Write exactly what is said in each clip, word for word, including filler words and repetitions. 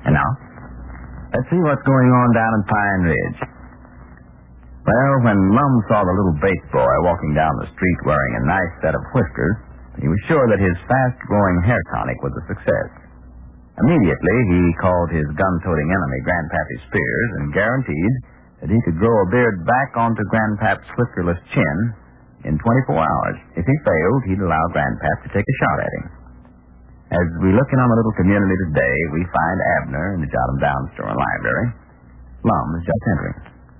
And now, let's see what's going on down in Pine Ridge. Well, when Lum saw the little base boy walking down the street wearing a nice set of whiskers, he was sure that his fast-growing hair tonic was a success. Immediately, he called his gun-toting enemy, Grandpappy Spears, and guaranteed that he could grow a beard back onto Grandpap's whiskerless chin in twenty-four hours. If he failed, he'd allow Grandpap to take a shot at him. As we look in on the little community today, we find Abner in the Jot 'em Down store and library. Lum is just entering.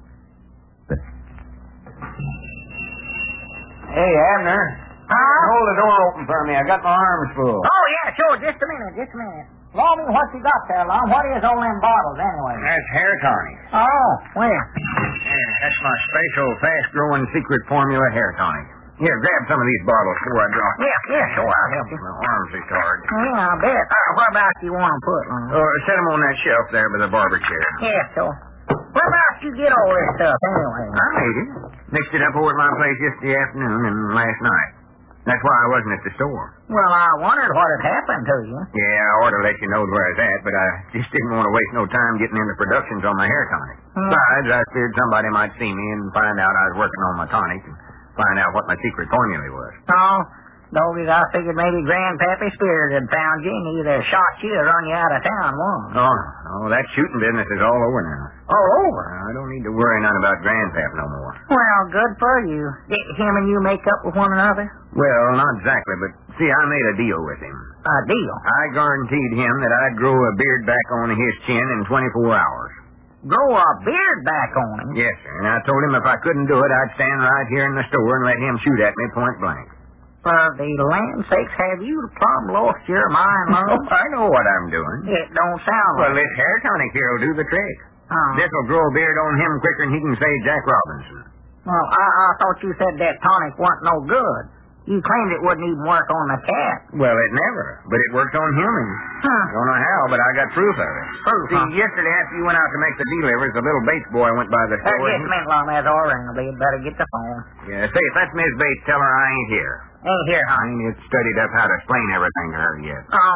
Hey, Abner. Huh? Hold the door open for me. I got my arms full. Oh, yeah, sure. Just a minute, just a minute. Lawmy, what you got there, Lum? What is all them bottles, anyway? That's hair tonic. Oh, well. Yeah, that's my special, fast-growing secret formula hair tonic. Here, grab some of these bottles before I drop. Yeah, yeah, sure, I'll help you. My arms are tired. Yeah, I bet. Uh, where about you want them put, Lum? Oh, set them on that shelf there by the barber chair. Yeah, sure. Where about you get all this stuff, anyway? I made it. Mixed it up over at my place yesterday afternoon and last night. That's why I wasn't at the store. Well, I wondered what had happened to you. Yeah, I ought to let you know where I was at, but I just didn't want to waste no time getting into productions on my hair tonic. Hmm. Besides, I feared somebody might see me and find out I was working on my tonic and find out what my secret formula was. Oh, Doggies, I figured maybe Grandpappy Spears had found you and either shot you or run you out of town once. Oh, oh, that shooting business is all over now. All over? I don't need to worry none about Grandpap no more. Well, good for you. Did him and you make up with one another? Well, not exactly, but see, I made a deal with him. A deal? I guaranteed him that I'd grow a beard back on his chin in twenty-four hours. Grow a beard back on him? Yes, sir, and I told him if I couldn't do it, I'd stand right here in the store and let him shoot at me point blank. For the land's sakes, have you plumb lost your mind, Lum? Oh, I know what I'm doing. It don't sound Well, like this hair tonic here will do the trick. Uh, This'll grow a beard on him quicker than he can say Jack Robinson. well, I, I thought you said that tonic wasn't no good. You claimed it wouldn't even work on the cat. Well, it never, but it works on humans. Huh. Don't know how, but I got proof of it. Proof, See, huh? yesterday after you went out to make the deliveries, the little Bates boy went by the Uh, store. just a and- minute, Lum. That's all right. You better get the phone. Yeah, say, if that's Miss Bates, tell her I ain't here. Ain't here, I huh? ain't yet studied up how to explain everything to her yet. Oh.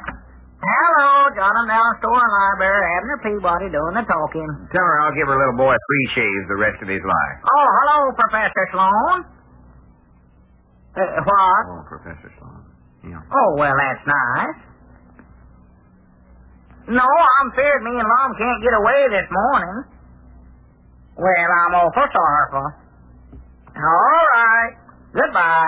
Hello, Jot 'em Down store and library. Abner Peabody doing the talking. Tell her I'll give her little boy three shaves the rest of his life. Oh, hello, Professor Sloan. Uh, what? Oh, Professor Sloan. Yeah. Oh, well, that's nice. No, I'm feared me and Lum can't get away this morning. Well, I'm awful sorrowful. All right. Goodbye.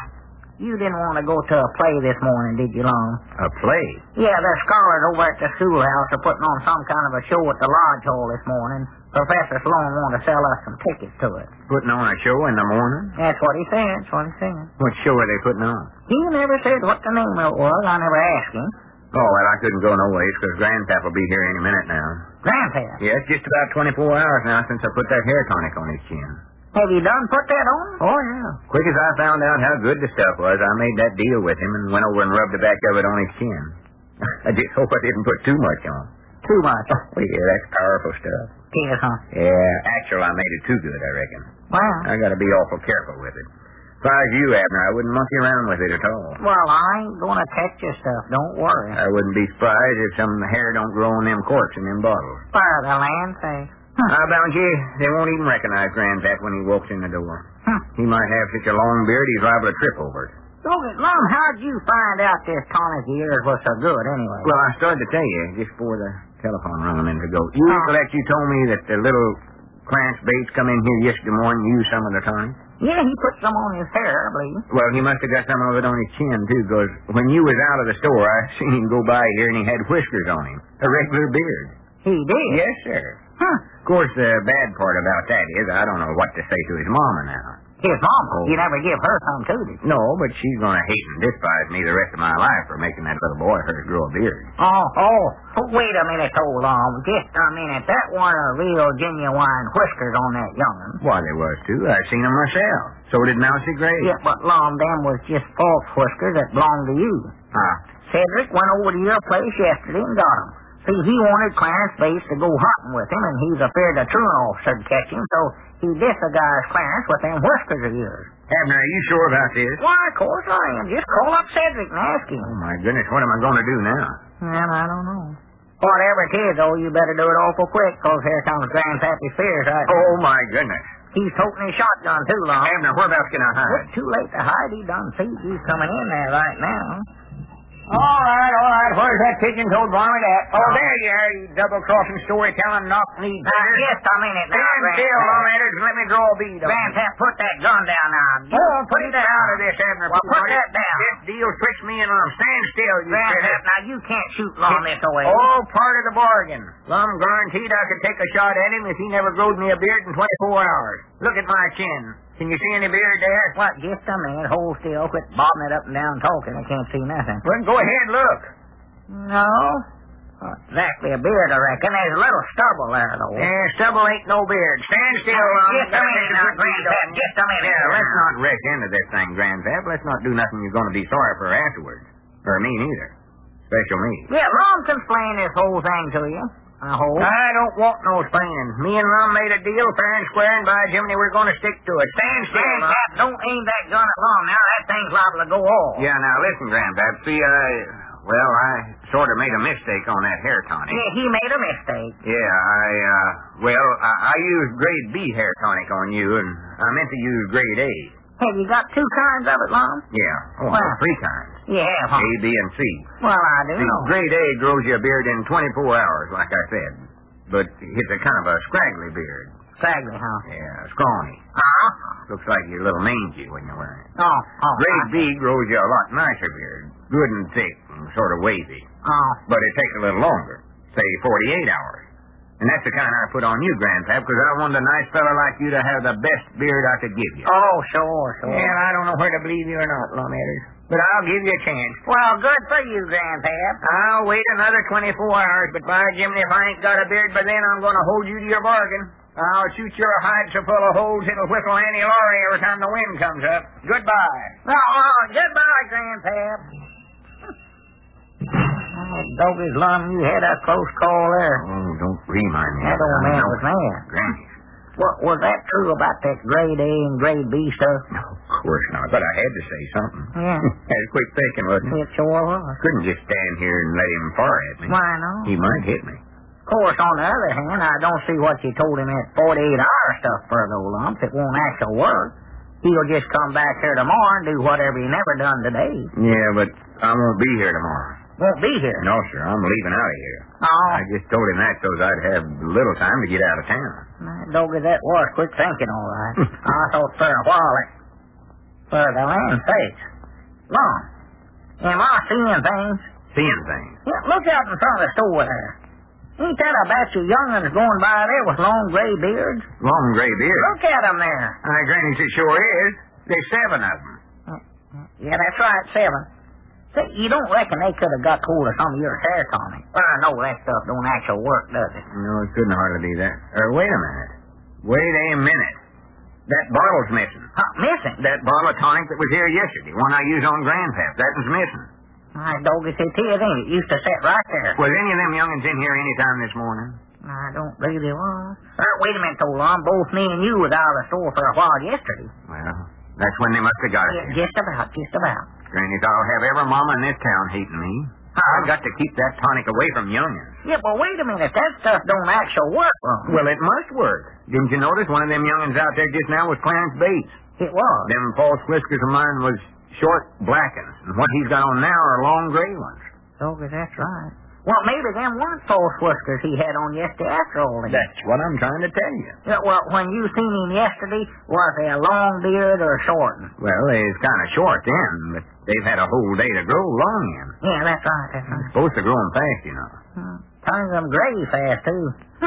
You didn't want to go to a play this morning, did you, Lum? A play? Yeah, the scholars over at the schoolhouse are putting on some kind of a show at the lodge hall this morning. Professor Sloan wanted to sell us some tickets to it. Putting on a show in the morning? That's what he said. That's what he said. What show are they putting on? He never said what the name of it was. I never asked him. Oh, well, I couldn't go no ways because Grandpap will be here any minute now. Grandpa, Yeah, it's just about twenty-four hours now since I put that hair tonic on his chin. have you done put that on? Oh, yeah. Quick as I found out how good the stuff was, I made that deal with him and went over and rubbed the back of it on his chin. I just hope I didn't put too much on. Too much. Oh, yeah, that's powerful stuff. Yes, huh? Yeah, actually, I made it too good, I reckon. Well, I gotta be awful careful with it. If I was you, Abner, I wouldn't monkey around with it at all. well, I ain't going to touch your stuff. Don't worry. I wouldn't be surprised if some hair don't grow on them corks in them bottles. For the land's sake. I bound you, they won't even recognize Grandpap when he walks in the door. Huh. He might have such a long beard, he's liable to trip over it. Look, Lum, how'd you find out this tonic of yours was so good, anyway? Well, I started to tell you just before the telephone rang a minute ago. You Oh. recollect you told me that the little Clarence Bates come in here yesterday morning and used some of the tonic? Yeah, he put some on his hair, I believe. Well, he must have got some of it on his chin, too, because when you was out of the store, I seen him go by here and he had whiskers on him. A regular beard. He did? Yes, sir. Huh. Of course, the bad part about that is I don't know what to say to his mama now. His mama. Oh. You never give her some, too, did you? No, but she's going to hate and despise me the rest of my life for making that little boy of hers grow a beard. Oh, oh. oh wait a minute, hold on. Just a minute. That wasn't a real genuine whiskers on that young'un. Why, there was, too. I've seen them myself. So did Mousy Gray. Yeah, but, Lum, them was just false whiskers that belonged to you. Ah. Cedric went over to your place yesterday and got 'em. See, he wanted Clarence Bates to go hunting with him, and he's afraid a truant officer'd catch him, so he disguised Clarence with them whiskers of yours. Abner, are you sure about this? Why, of course I am. Just call up Cedric and ask him. Oh, my goodness, what am I going to do now? Well, I don't know. Whatever it is, though, you better do it awful quick, 'cause here comes Grandpappy Spears right now. Oh, my goodness. He's toting his shotgun, too, Lum. Abner, whereabouts can I hide? It's too late to hide. He done see you coming in there right now. All right, all right. Where's that pigeon-toed varmint at? Oh, there you are, you double-crossing storytelling knock-kneed Now, just a minute now, Stand still, Lum Edders, and let me draw a bead on you. Grandpap, put that gun down now. Oh, put it out of this, Abner. Well, put that down. This deal tricks me and Lum. Stand still, you Grandpap, critter. now you can't shoot Lum this away. All part of the bargain. Lum guaranteed I could take a shot at him if he never growed me a beard in twenty-four hours. Look at my chin. Can you see any beard there? What, just a minute. Hold still. Quit bobbing it up and down talking. I can't see nothing. Well, go ahead, look. No. Not exactly a beard, I reckon. There's a little stubble there, though. Yeah, stubble ain't no beard. Stand still, Lum. Just a minute now, Grandpap. Just a minute. Yeah, let's not wreck into this thing, Grandpap. Let's not do nothing you're going to be sorry for afterwards. Or me neither. Special me. Yeah, Lum can explain this whole thing to you. I hope. I don't want no explaining. Me and Lum made a deal fair and square, and by Jiminy, we're going to stick to it. Stand still, Lum. Grandpap, don't aim that gun at Lum. Now, that thing's liable to go off. Yeah, now listen, Grandpap. See, I... Well, I sort of made a mistake on that hair tonic. Yeah, he made a mistake. Yeah, I, uh... Well, I, I used grade B hair tonic on you, and I meant to use grade A. Have you got two kinds of it, Lum? Yeah. Oh, Well. three kinds. Yeah, huh? A, B, and C. Well, I do See, know. grade A grows you a beard in twenty-four hours, like I said. But it's a kind of a scraggly beard. Exactly, huh? Yeah, scrawny. Uh-huh. Looks like you're a little mangy when you're wearing it. Oh, oh. Grade I- B grows you a lot nicer beard. Good and thick and sort of wavy. Oh. But it takes a little longer. Say forty-eight hours. And that's the kind I put on you, Grandpap, because I wanted a nice fella like you to have the best beard I could give you. Oh, sure, sure. Well, I don't know where to believe you or not, Lum Edders. But I'll give you a chance. Well, good for you, Grandpap. I'll wait another twenty-four hours, but by Jiminy, if I ain't got a beard by then, I'm going to hold you to your bargain. I'll shoot your hide so full of holes it'll whistle Annie Laurie every time the wind comes up. Goodbye. Oh, oh goodbye, Grandpap. Oh, Doggy's Lum, you had a close call there. Oh, don't remind me. That old man was mad. Granny. What, was that true about that grade A and grade B stuff? No, of course not. But I had to say something. Yeah. Had quick thinking, wasn't it? It sure was. Couldn't just stand here and let him fire at me. Why not? He might hit me. Of course, on the other hand, I don't see what you told him that forty-eight hour stuff for, though, Lump. It won't actually work. He'll just come back here tomorrow and do whatever he never done today. Yeah, but I won't be here tomorrow. Won't be here. No, sir. I'm leaving out of here. Oh. I just told him that so I'd have little time to get out of town. Nah, Doggy, that was quick thinking, all right. I thought for a while that... For the land's sakes. Lum, am I seeing things? Seeing things. Yeah, look out in front of the store there. Ain't that a batch of young'uns going by there with long gray beards? Long gray beard. Look at 'em there. My granny, it sure is. There's seven of them. Yeah, that's right, seven. Say, you don't reckon they could have got hold of some of your hair tonic? Well, I know that stuff don't actually work, does it? No, it couldn't hardly be that. Or wait a minute. Wait a minute. That bottle's missing. Huh, missing? That bottle of tonic that was here yesterday, one I used on Grandpap, that one's missing. My doggy said it is, ain't it? Used to sit right there. Was any of them young'uns in here any time this morning? I don't believe they was. Uh, wait a minute, though, Lum. Both me and you was out of the store for a while yesterday. Well, that's when they must have got it. Yeah, just about, just about. Granny, I'll have every mama in this town hating me. I've got to keep that tonic away from young'uns. Yeah, but wait a minute. That stuff don't actually work, Lum. Well, it must work. Didn't you notice one of them young'uns out there just now was Clarence Bates? It was. Them false whiskers of mine was short blackens, and what he's got on now are long gray ones. Doggy, that's right. Well, maybe them weren't false whiskers he had on yesterday after all. Then. That's what I'm trying to tell you. Yeah, well, when you seen him yesterday, was they a long beard or a short one? Well, they's kind of short then, but they've had a whole day to grow long in. Yeah, that's right, that's right. Supposed to grow 'em fast, you know. Hmm. Turns them gray fast, too.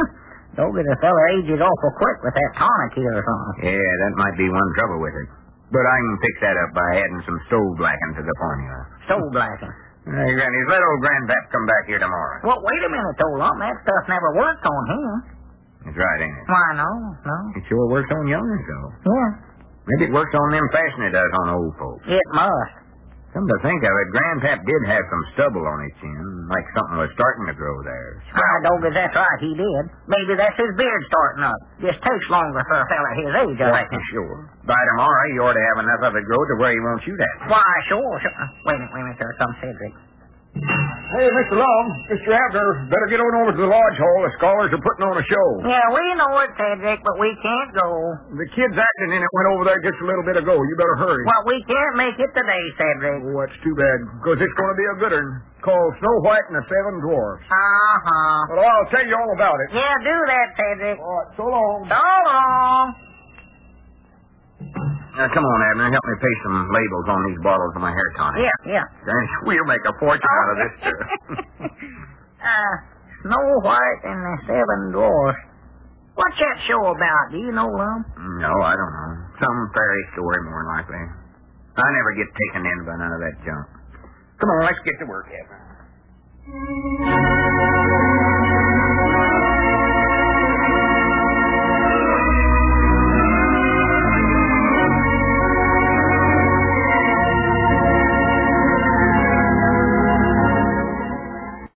Doggy, the fella ages awful quick with that tonic here or something. Yeah, that might be one trouble with it. But I can fix that up by adding some stove blacking to the formula. Stove blacking. Hey, Granny, let old Grandpap come back here tomorrow. Well, wait a minute, though, Lum. That stuff never worked on him. That's right, ain't it? Why, no, no. It sure works on young'uns, though. Yeah, Maybe it works on them faster than it does on old folks. it must. Come to think of it, Grandpap did have some stubble on his chin, like something was starting to grow there. Why, Doggy, that's right, he did. Maybe that's his beard starting up. Just takes longer for a fella his age, I reckon. Sure. By tomorrow, you ought to have enough of it grow to where he won't shoot at you. Why, sure, sure. Wait a minute, wait a minute, there's some Cedric. Hey, Mister Long, Mister Abner, better get on over to the lodge hall. The scholars are putting on a show. Yeah, we know it, Cedric, but we can't go. The kid's acting in it went over there just a little bit ago. You better hurry. Well, we can't make it today, Cedric. Oh, that's too bad, because it's going to be a good one called Snow White and the Seven Dwarfs. Uh-huh. Well, I'll tell you all about it. Yeah, do that, Cedric. All right, so long. So long. Now, come on, Abner. Help me paste some labels on these bottles of my hair tonic. Yeah, yeah. Gosh, we'll make a fortune out of this, too. uh, Snow White and the Seven Dwarfs. What's that show about? Do you know, Lum? No, I don't know. Some fairy story, more than likely. I never get taken in by none of that junk. Come on, let's get to work, Abner.